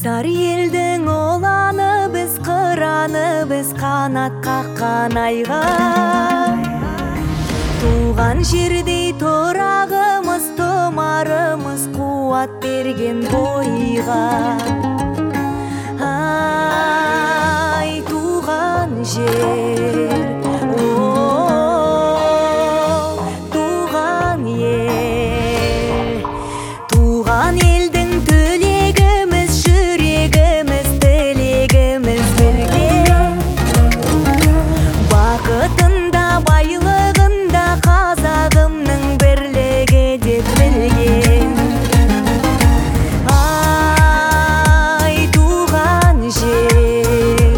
Сар елдің оланы біз, қыраны біз, қанат қаққан айға. Туған жердей тұрағымыз, тұмарымыз, қуат берген бойға. Ай, туған жер, туған ел. Туған елдің түлегіміз, жүрегіміз, тілегіміз бірге. Бақытында, байлығында қазағымның бірлігі деп білген. Ай, туған жер,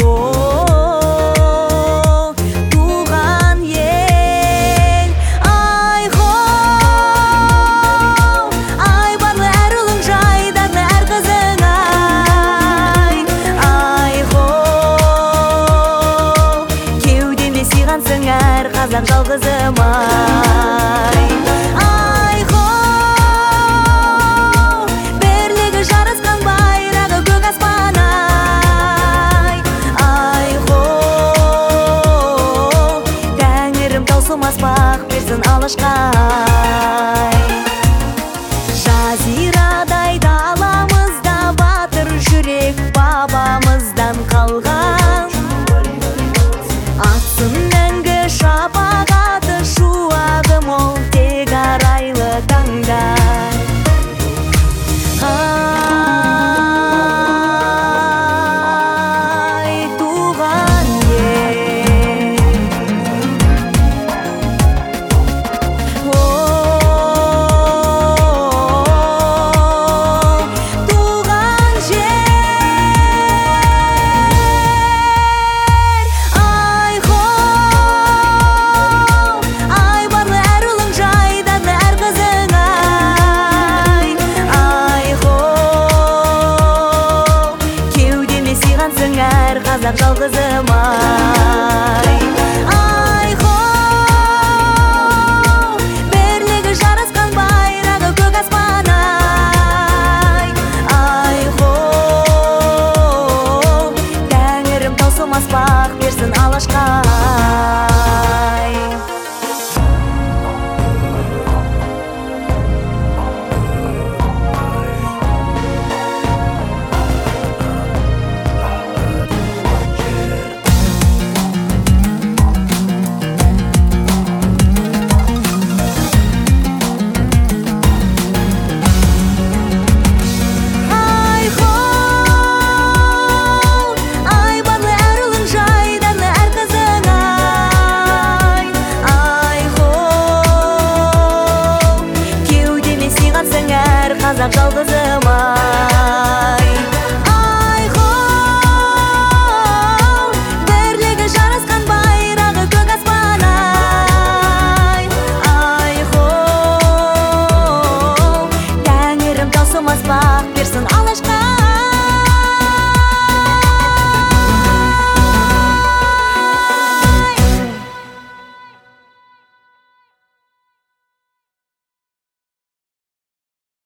туған ел. Ай, ай, барлы әр ұлың жайдарлы әр қызың ай. Ай, кеудеме сыйғансың әр қазақ жалғызым ай. Ай, бірлігі жарасқан байрағы көк аспан ай. Ай, тәңірім таусылмас бақ берсін алашқай. Жазирадай даламызда батыр жүрек бабамыздан қалған. Атсын мәңгі шапағаты, шуағы мол тек арайлы таңда. Ай, туған ел, туған жер. Ай, ай, барлы әр ұлың жайдарлы әр қызың ай. Ай, кеудеме сыйғансың әр қазақ жалғызы